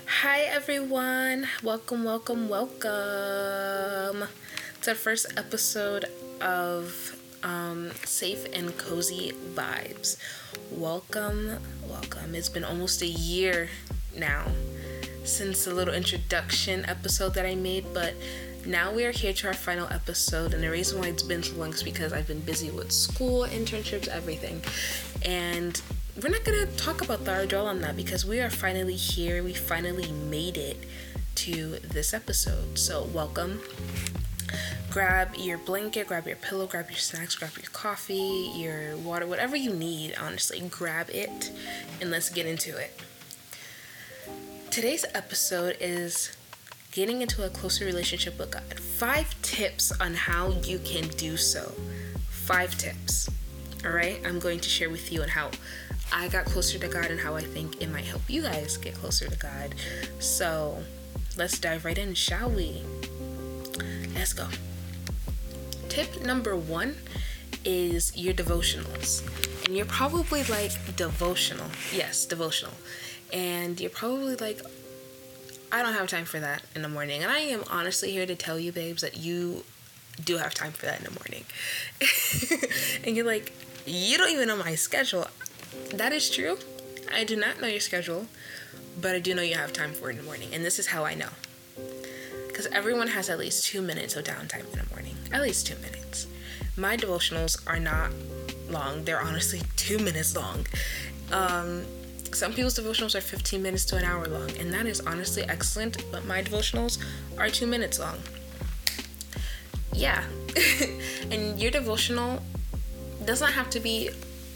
Hi everyone, welcome to the first episode of Safe and Cozy Vibes. Welcome. It's been almost a year now since the little introduction episode that I made, but now we are here to our final episode, and the reason why it's been so long is because I've been busy with school, internships, everything, and we're not gonna talk about that or dwell on that because we are finally here. We finally made it to this episode. So welcome. Grab your blanket, grab your pillow, grab your snacks, grab your coffee, your water, whatever you need, honestly. Grab it and let's get into it. Today's episode is getting into a closer relationship with God. 5 tips on how you can do so. 5 tips. Alright? I'm going to share with you on how I got closer to God and how I think it might help you guys get closer to God. So let's dive right in, shall we? Let's go. Tip number 1 is your devotionals. And you're probably like, devotional. Yes, devotional. And you're probably like, I don't have time for that in the morning. And I am honestly here to tell you, babes, that you do have time for that in the morning. And you're like, you don't even know my schedule. That is true. I do not know your schedule, but I do know you have time for it in the morning. And this is how I know. Because everyone has at least 2 minutes of downtime in the morning. At least 2 minutes. My devotionals are not long. They're honestly 2 minutes long. Some people's devotionals are 15 minutes to an hour long. And that is honestly excellent. But my devotionals are 2 minutes long. Yeah. And your devotional does not have to be,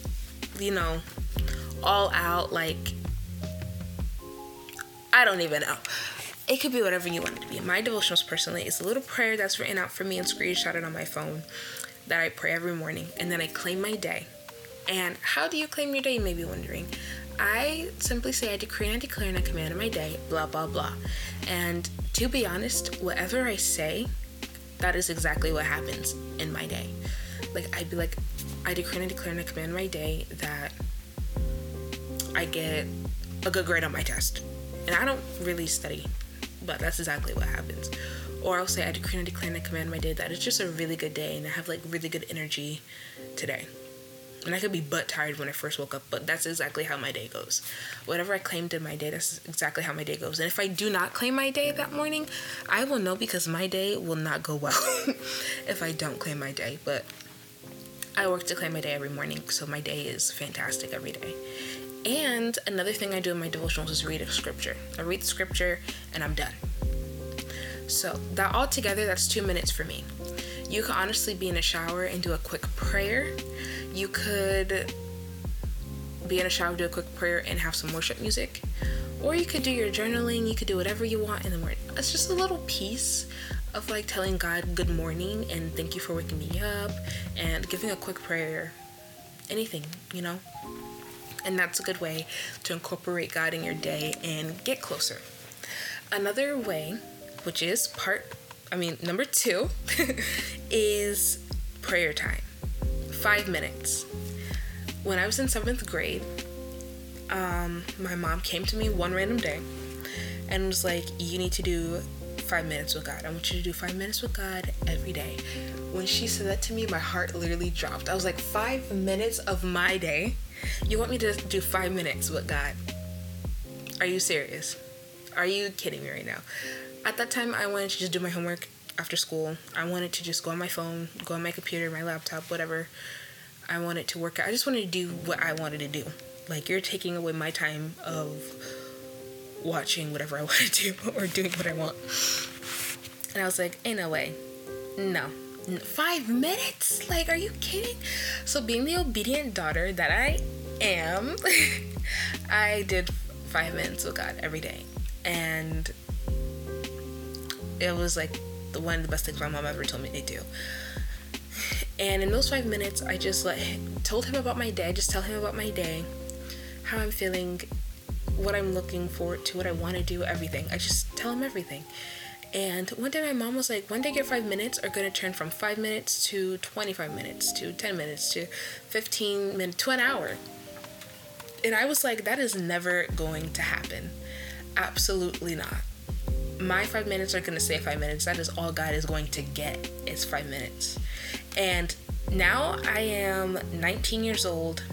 all out, like, I don't even know. It could be whatever you want it to be. My devotionals personally is a little prayer that's written out for me and screenshotted on my phone that I pray every morning, and then I claim my day. And how do you claim your day, you may be wondering? I simply say I decree and I declare and I command in my day, blah, blah, blah. And to be honest, whatever I say, that is exactly what happens in my day. Like, I'd be like, I decree and I declare and I command my day that I get a good grade on my test. And I don't really study, but that's exactly what happens. Or I'll say I decree and I declare and I command my day that it's just a really good day and I have like really good energy today. And I could be butt tired when I first woke up, but that's exactly how my day goes. Whatever I claimed in my day, that's exactly how my day goes. And if I do not claim my day that morning, I will know because my day will not go well if I don't claim my day. But I work to claim my day every morning, so my day is fantastic every day. And another thing I do in my devotionals is read a scripture. I read the scripture and I'm done. So that all together, that's 2 minutes for me. You could honestly be in a shower and do a quick prayer. You could be in a shower, do a quick prayer, and have some worship music. Or you could do your journaling. You could do whatever you want in the morning. It's just a little piece of like telling God good morning and thank you for waking me up and giving a quick prayer. Anything, And that's a good way to incorporate God in your day and get closer. Another way, which is number 2, is prayer time. 5 minutes. When I was in 7th grade, my mom came to me one random day and was like, you need to do 5 minutes with God. I want you to do 5 minutes with God every day. When she said that to me, my heart literally dropped. I was like, 5 minutes of my day? You want me to do 5 minutes with God? Are you serious? Are you kidding me right now? At that time, I wanted to just do my homework after school. I wanted to just go on my phone, go on my computer, my laptop, whatever. I wanted to work out. I just wanted to do what I wanted to do. Like, you're taking away my time of watching whatever I want to do or doing what I want. And I was like, ain't no way. No. 5 minutes? Like, are you kidding? So being the obedient daughter that I am, I did 5 minutes with God every day. And it was like one of the best things my mom ever told me to do. And in those 5 minutes, I just told him about my day. I just tell him about my day, how I'm feeling, what I'm looking forward to, what I want to do, everything. I just tell him everything. And one day my mom was like, one day your 5 minutes are going to turn from 5 minutes to 25 minutes to 10 minutes to 15 minutes to an hour. And I was like, that is never going to happen. Absolutely not. My 5 minutes are going to say 5 minutes. That is all God is going to get, is 5 minutes. And now I am 19 years old.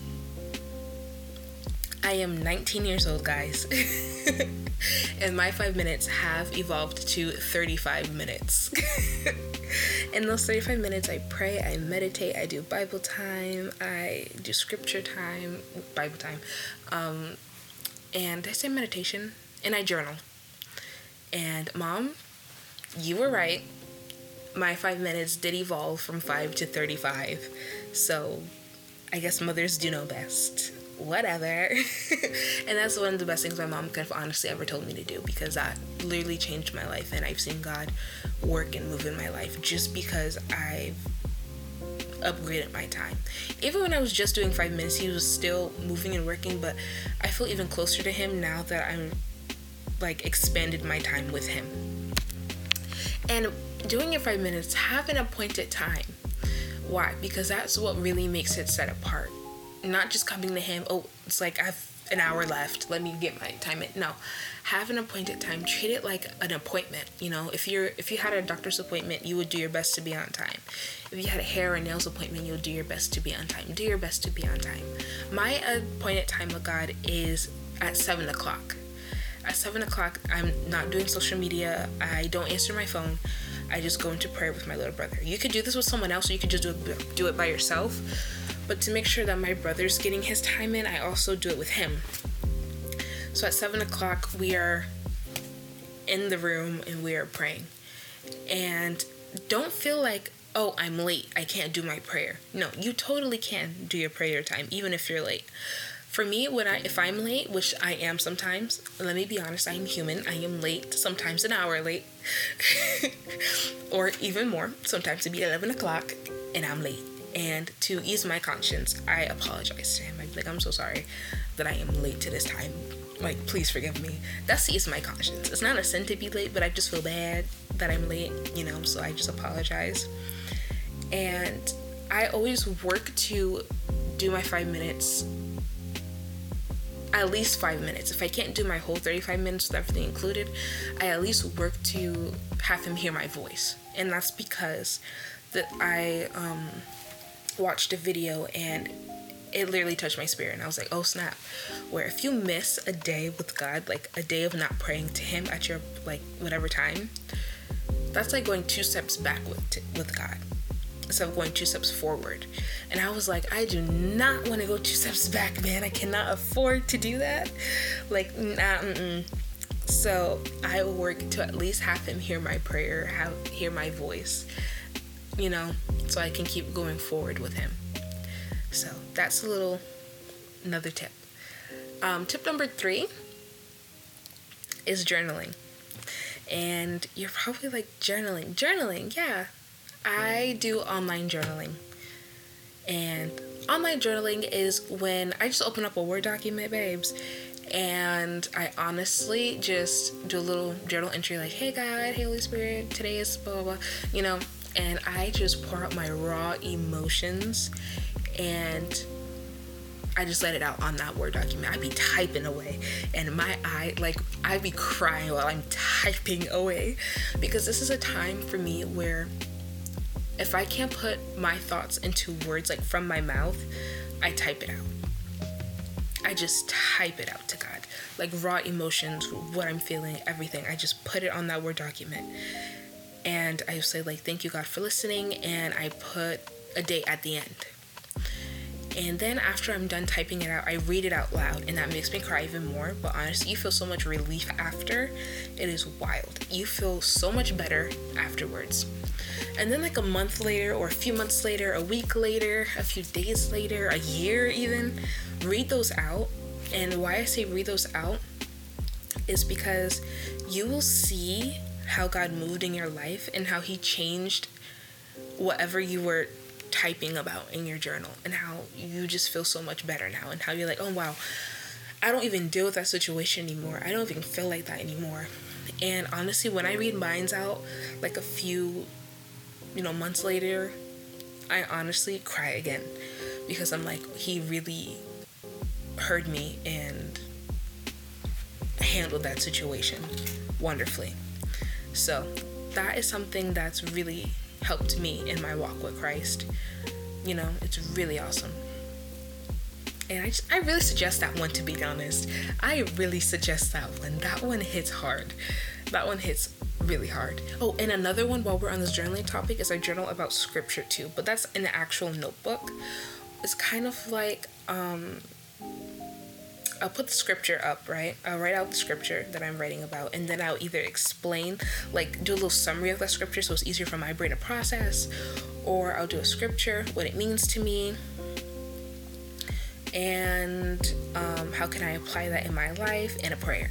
I am 19 years old, guys. And my 5 minutes have evolved to 35 minutes. In those 35 minutes, I pray, I meditate, I do Bible time, I do scripture time, Bible time, and I say meditation, and I journal. And Mom, you were right. My 5 minutes did evolve from 5 to 35. So I guess mothers do know best. Whatever. And that's one of the best things my mom could have honestly ever told me to do, because that literally changed my life, and I've seen God work and move in my life just because I've upgraded my time. Even when I was just doing 5 minutes, he was still moving and working, but I feel even closer to him now that I'm like expanded my time with him. And doing your 5 minutes, have an appointed time. Why? Because that's what really makes it set apart. Not just coming to him, oh, it's like I have an hour left, let me get my time in. No, have an appointed time. Treat it like an appointment. You know, if you had a doctor's appointment, you would do your best to be on time. If you had a hair or nails appointment, you would do your best to be on time. Do your best to be on time. My appointed time with God is at 7 o'clock. At 7 o'clock, I'm not doing social media. I don't answer my phone. I just go into prayer with my little brother. You could do this with someone else, or you could just do it by yourself. But to make sure that my brother's getting his time in, I also do it with him. So at 7 o'clock, we are in the room and we are praying. And don't feel like, oh, I'm late, I can't do my prayer. No, you totally can do your prayer time, even if you're late. For me, if I'm late, which I am sometimes, let me be honest, I am human. I am late, sometimes an hour late, or even more. Sometimes it'd be 11 o'clock and I'm late. And to ease my conscience, I apologize to him. I'd be like, I'm so sorry that I am late to this time. Like, please forgive me. That's to ease my conscience. It's not a sin to be late, but I just feel bad that I'm late, you know, so I just apologize. And I always work to do my 5 minutes, at least 5 minutes. If I can't do my whole 35 minutes with everything included, I at least work to have him hear my voice. And that's because I watched a video and it literally touched my spirit, and I was like, oh snap, where if you miss a day with God, like a day of not praying to him at your like whatever time, that's like going 2 steps back with God instead of going 2 steps forward. And I was like, I do not want to go 2 steps back, man. I cannot afford to do that. Like, nah. So I work to at least have him hear my prayer, hear my voice, you know, so I can keep going forward with him. So that's another tip. Tip number 3 is journaling. And you're probably like, journaling, yeah. I do online journaling. And online journaling is when I just open up a Word document, babes, and I honestly just do a little journal entry like, hey God, hey Holy Spirit, today is blah, blah, blah, you know, and I just pour out my raw emotions and I just let it out on that Word document. I'd be typing away and I'd be crying while I'm typing away, because this is a time for me where if I can't put my thoughts into words like from my mouth, I type it out. I just type it out to God. Like raw emotions, what I'm feeling, everything. I just put it on that Word document. And I say like, thank you God for listening, and I put a date at the end. And then after I'm done typing it out, I read it out loud, and that makes me cry even more. But honestly, you feel so much relief after. It is wild. You feel so much better afterwards. And then like a month later, or a few months later, a week later, a few days later, a year even, read those out. And why I say read those out is because you will see how God moved in your life and how he changed whatever you were typing about in your journal, and how you just feel so much better now, and how you're like, oh wow, I don't even deal with that situation anymore. I don't even feel like that anymore. And honestly, when I read mines out like a few months later, I honestly cry again, because I'm like, he really heard me and handled that situation wonderfully. So that is something that's really helped me in my walk with Christ. You know, it's really awesome. And I really suggest that one, to be honest. I really suggest that one. That one hits hard. That one hits really hard. Oh, and another one while we're on this journaling topic is I journal about scripture too, but that's in the actual notebook. It's kind of like, I'll put the scripture up, right? I'll write out the scripture that I'm writing about, and then I'll either explain, like do a little summary of that scripture so it's easier for my brain to process, or I'll do a scripture, what it means to me, and how can I apply that in my life, and a prayer.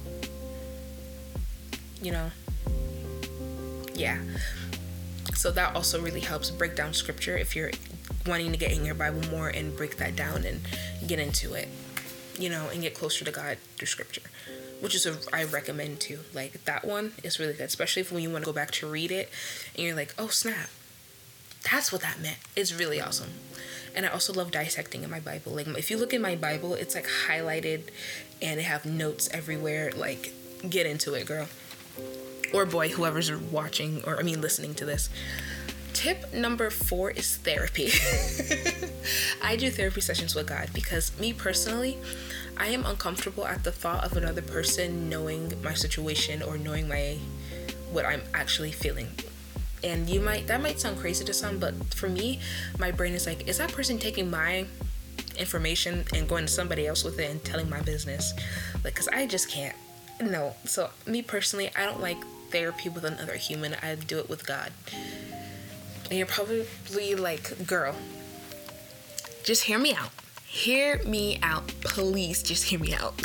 You know? Yeah. So that also really helps break down scripture if you're wanting to get in your Bible more and break that down and get into it, you know, and get closer to God through scripture, which is I recommend too. Like that one is really good, especially when you want to go back to read it and you're like, oh snap, that's what that meant. It's really awesome. And I also love dissecting in my Bible. Like if you look in my Bible, it's like highlighted and they have notes everywhere. Like get into it, girl. Or boy, whoever's watching or listening to this. Tip number 4 is therapy. I do therapy sessions with God because me personally, I am uncomfortable at the thought of another person knowing my situation or knowing what I'm actually feeling. And that might sound crazy to some, but for me, my brain is like, is that person taking my information and going to somebody else with it and telling my business? Like, cause I just can't. No. So me personally, I don't like therapy with another human. I do it with God. And you're probably like, girl, just hear me out. Hear me out. Please just hear me out.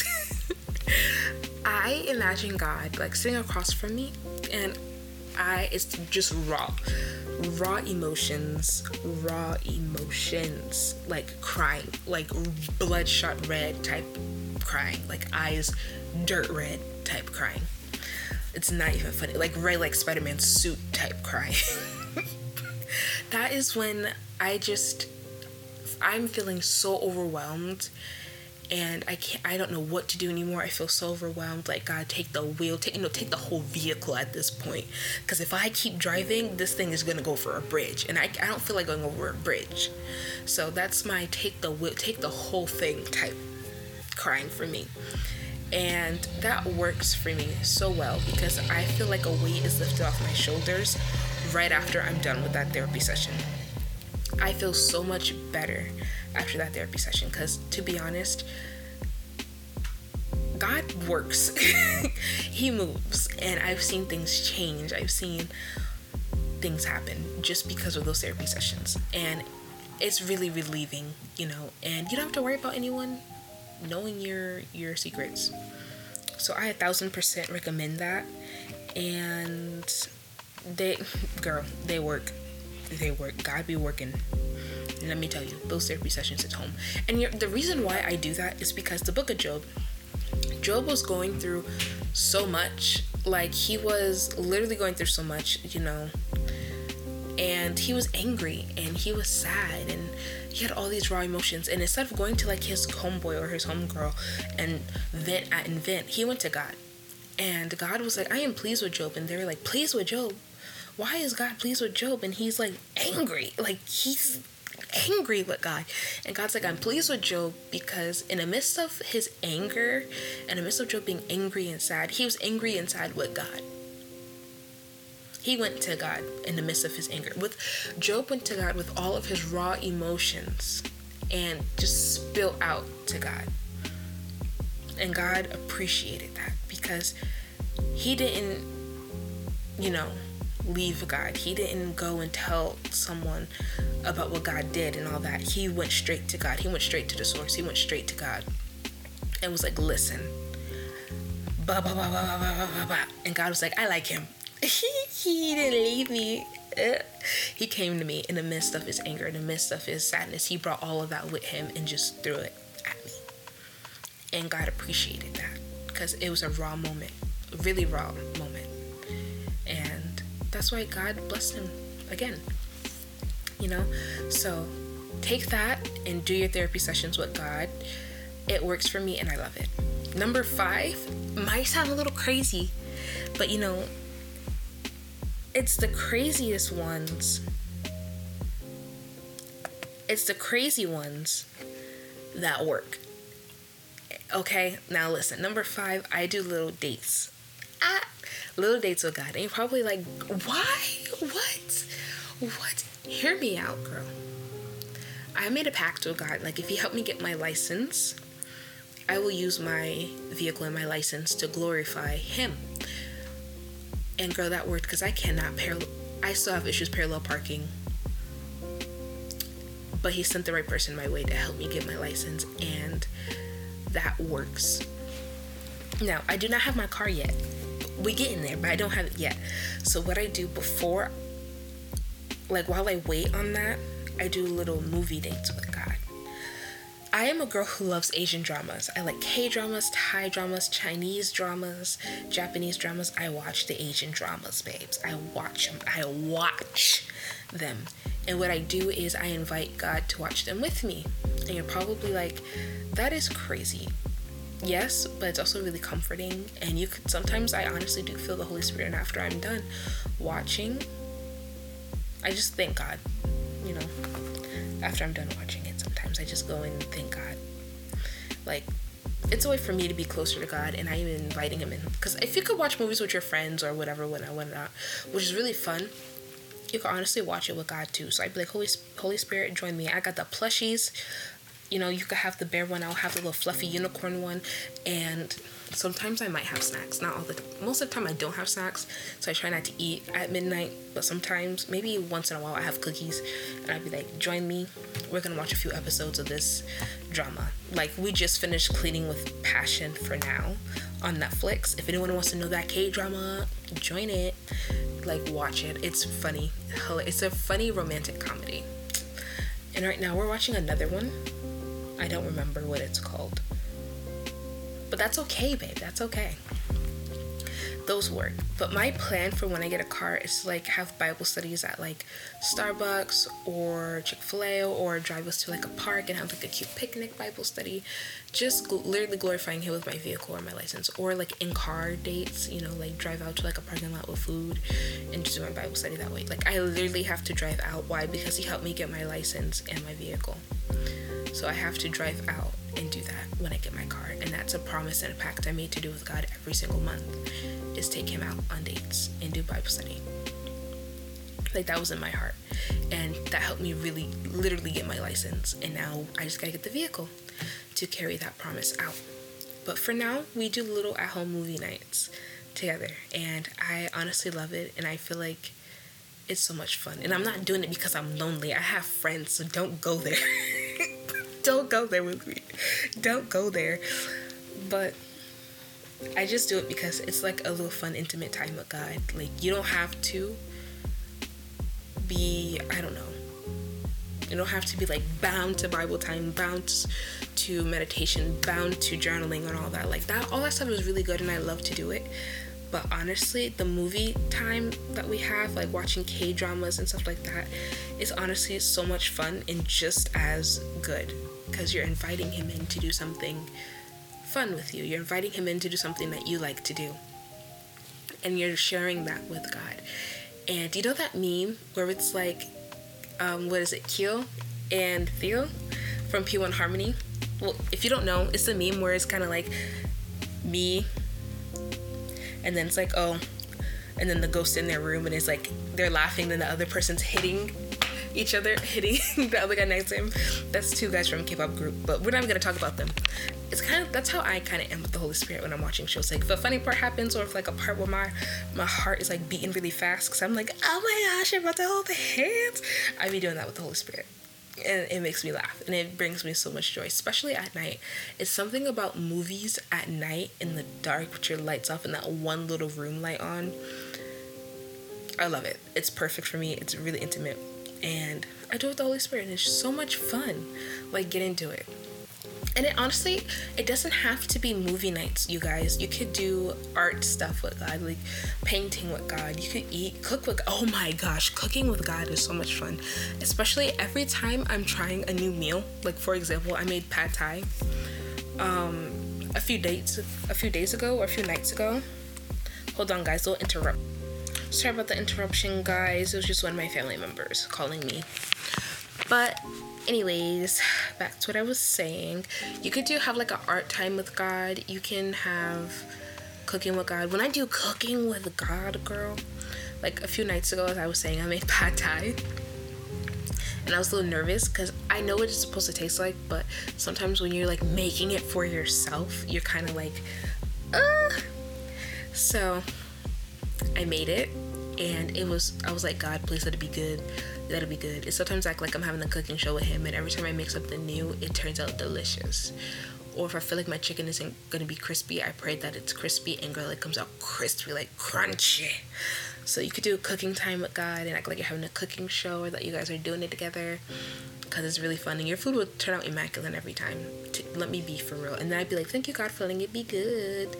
I imagine God like sitting across from me, and it's just raw emotions, like crying, like bloodshot red type crying, like eyes dirt red type crying. It's not even funny, like red like Spider-Man's suit type crying. That is when I'm feeling so overwhelmed and I don't know what to do anymore. I feel so overwhelmed. Like, God, take the wheel, take the whole vehicle at this point. Because if I keep driving, this thing is going to go for a bridge. And I don't feel like going over a bridge. So that's my take the wheel, take the whole thing type crying for me. And that works for me so well because I feel like a weight is lifted off my shoulders right after I'm done with that therapy session. I feel so much better after that therapy session because, to be honest, God works. He moves, and I've seen things change. I've seen things happen just because of those therapy sessions, and it's really relieving, you know, and you don't have to worry about anyone knowing your secrets. So I 1,000% recommend that. And they work. God be working. And let me tell you, those therapy sessions at home. And the reason why I do that is because the book of Job was going through so much. Like, he was literally going through so much, you know, and he was angry and he was sad and he had all these raw emotions. And instead of going to like his homeboy or his homegirl and vent, he went to God. And God was like, I am pleased with Job. And they were like, pleased with Job? Why is God pleased with Job? And he's like angry. Like, he's angry with God. And God's like, I'm pleased with Job because in the midst of his anger, in the midst of Job being angry and sad, he was angry and sad with God. He went to God in the midst of his anger. Job went to God with all of his raw emotions and just spilled out to God. And God appreciated that because he didn't, you know, leave God. He didn't go and tell someone about what God did and all that. He went straight to God. He went straight to the source. He went straight to God and was like, listen. Bah, bah, bah, bah, bah, bah, bah. And God was like, I like him. He didn't leave me. He came to me in the midst of his anger, in the midst of his sadness. He brought all of that with him and just threw it at me. And God appreciated that because it was a raw moment, a really raw moment. And that's why God blessed him again, you know? So take that and do your therapy sessions with God. It works for me and I love it. Number 5 might sound a little crazy, but you know, it's the craziest ones. It's the crazy ones that work. Okay, now listen. Number 5, I do little dates. Little dates with God. And you're probably like, why? What? Hear me out, girl. I made a pact with God. Like, if He helped me get my license, I will use my vehicle and my license to glorify Him. And girl, that worked, because I still have issues parallel parking. But He sent the right person my way to help me get my license, and that works. Now, I do not have my car yet. We get in there, but I don't have it yet. So what I do before, like while I wait on that, I do little movie dates with God. I am a girl who loves Asian dramas. I like K-dramas, Thai dramas, Chinese dramas, Japanese dramas. I watch the Asian dramas, babes. I watch them. And what I do is I invite God to watch them with me. And you're probably like, that is crazy. Yes, but it's also really comforting. And sometimes I honestly do feel the Holy Spirit. And after I'm done watching, I just thank God, you know. After I'm done watching it, sometimes I just go and thank God. Like, it's a way for me to be closer to God, and I'm inviting Him in. Because if you could watch movies with your friends or whatever, whatnot, which is really fun, you can honestly watch it with God too. So I'd be like, Holy Spirit, join me. I got the plushies. You know, you could have the bear one. I'll have the little fluffy unicorn one. And sometimes I might have snacks. Not all the time. Most of the time I don't have snacks. So I try not to eat at midnight. But sometimes, maybe once in a while, I have cookies. And I'd be like, join me. We're going to watch a few episodes of this drama. Like, we just finished Cleaning with Passion for now on Netflix. If anyone wants to know that K-drama, join it. Like, watch it. It's funny. It's a funny romantic comedy. And right now we're watching another one. I don't remember what it's called. But that's okay, babe. That's okay. Those work. But my plan for when I get a car is to like have Bible studies at like Starbucks or Chick-fil-A, or drive us to like a park and have like a cute picnic Bible study. Just literally glorifying Him with my vehicle or my license. Or like in car dates, you know, like drive out to like a parking lot with food and just do my Bible study that way. Like, I literally have to drive out. Why? Because He helped me get my license and my vehicle. So I have to drive out and do that when I get my car. And that's a promise and a pact I made to do with God every single month, is take Him out on dates and do Bible study. Like, that was in my heart. And that helped me really, literally get my license. And now I just gotta get the vehicle to carry that promise out. But for now, we do little at-home movie nights together. And I honestly love it. And I feel like it's so much fun. And I'm not doing it because I'm lonely. I have friends, so don't go there. Don't go there with me. Don't go there. But I just do it because it's like a little fun, intimate time with God. Like, you don't have to be, I don't know. You don't have to be like bound to Bible time, bound to meditation, bound to journaling and all that. Like, that, all that stuff is really good and I love to do it. But honestly, the movie time that we have, like watching K-dramas and stuff like that, is honestly so much fun and just as good. Because you're inviting Him in to do something fun with you. You're inviting Him in to do something that you like to do. And you're sharing that with God. And you know that meme where it's like, what is it, Kyo and Theo from P1 Harmony? Well, if you don't know, it's the meme where it's kind of like me, and then it's like, oh, and then the ghost in their room, and it's like they're laughing, and the other person's hitting each other, hitting the other guy next to him. That's two guys from a K-pop group, but we're not even gonna talk about them. It's kind of, that's how I kind of am with the Holy Spirit when I'm watching shows. Like, if a funny part happens, or if like a part where my heart is like beating really fast because I'm like, oh my gosh, I'm about to hold hands, I be doing that with the Holy Spirit. And it makes me laugh, and it brings me so much joy, especially at night. It's something about movies at night in the dark with your lights off and that one little room light on. I love it. It's perfect for me. It's really intimate, and I do it with the Holy Spirit, and it's so much fun. Like, get into it. And it honestly, it doesn't have to be movie nights, you guys. You could do art stuff with God, like painting with God. You could cook with, oh my gosh, cooking with God is so much fun. Especially every time I'm trying a new meal. Like, for example, I made pad thai. a few days ago or a few nights ago. Hold on, guys, don't interrupt. Sorry about the interruption, guys. It was just one of my family members calling me. But anyways, back to what I was saying. You could have like an art time with God. You can have cooking with God. When I do cooking with God, girl, like a few nights ago, as I was saying, I made pad thai. And I was a little nervous because I know what it's supposed to taste like, but sometimes when you're like making it for yourself, you're kind of like, So I made it, and I was like, God, please let it be good. Let it be good. It's sometimes like I'm having a cooking show with him, and every time I make something new, it turns out delicious. Or if I feel like my chicken isn't gonna be crispy, I pray that it's crispy, and girl, it comes out crispy, like crunchy. So you could do a cooking time with God and act like you're having a cooking show, or that you guys are doing it together, because it's really fun, and your food will turn out immaculate every time. Let me be for real. And then I'd be like, thank you, God, for letting it be good.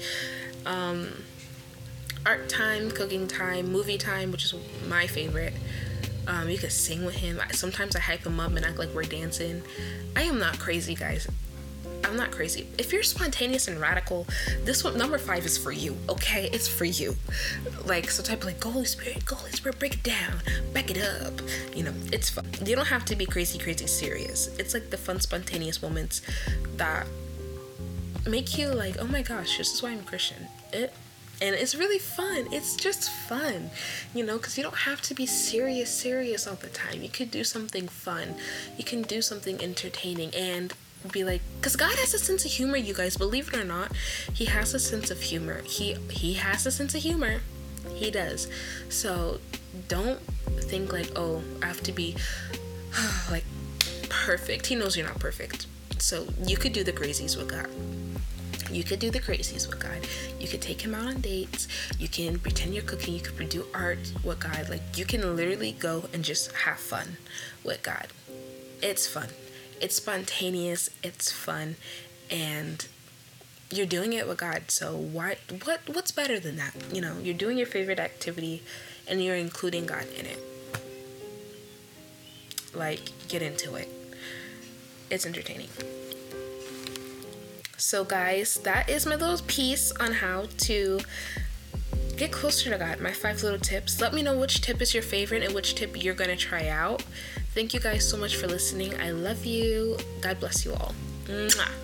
Art time, cooking time, movie time, which is my favorite. You could sing with him. Sometimes I hype him up and act like we're dancing. I am not crazy, guys. I'm not crazy. If you're spontaneous and radical, this one, number 5, is for you, okay? It's for you. Like, so type like, go Holy Spirit, break it down, back it up. You know, it's fun. You don't have to be crazy serious. It's like the fun, spontaneous moments that make you like, oh my gosh, this is why I'm a Christian. And it's really fun. It's just fun, you know, because you don't have to be serious all the time. You could do something fun. You can do something entertaining and be like, because God has a sense of humor, you guys, believe it or not. He has a sense of humor. He has a sense of humor. He does. So don't think like, oh, I have to be like perfect. He knows you're not perfect. So you could do the crazies with God. You could do the crazies with God. You could take him out on dates. You can pretend you're cooking. You could do art with God. Like, you can literally go and just have fun with God. It's fun. It's spontaneous. It's fun. And you're doing it with God. So what's better than that? You know, you're doing your favorite activity and you're including God in it. Like, get into it. It's entertaining. So guys, that is my little piece on how to get closer to God. My 5 little tips. Let me know which tip is your favorite and which tip you're gonna try out. Thank you guys so much for listening. I love you. God bless you all. Mwah.